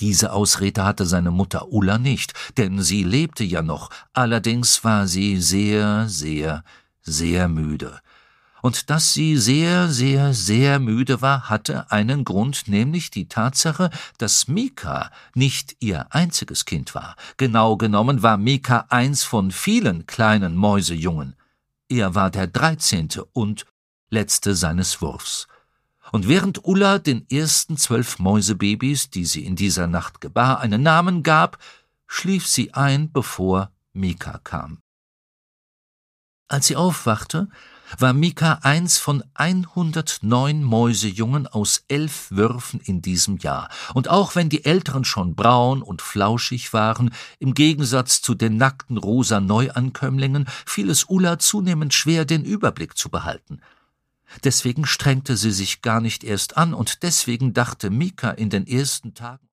Diese Ausrede hatte seine Mutter Ulla nicht, denn sie lebte ja noch, allerdings war sie sehr, sehr, sehr müde. Und dass sie sehr, sehr, sehr müde war, hatte einen Grund, nämlich die Tatsache, dass Mika nicht ihr einziges Kind war. Genau genommen war Mika eins von vielen kleinen Mäusejungen. Er war der 13. und letzte seines Wurfs. Und während Ulla den ersten 12 Mäusebabys, die sie in dieser Nacht gebar, einen Namen gab, schlief sie ein, bevor Mika kam. Als sie aufwachte, war Mika eins von 109 Mäusejungen aus 11 Würfen in diesem Jahr. Und auch wenn die Älteren schon braun und flauschig waren, im Gegensatz zu den nackten rosa Neuankömmlingen, fiel es Ulla zunehmend schwer, den Überblick zu behalten. Deswegen strengte sie sich gar nicht erst an, und deswegen dachte Mika in den ersten Tagen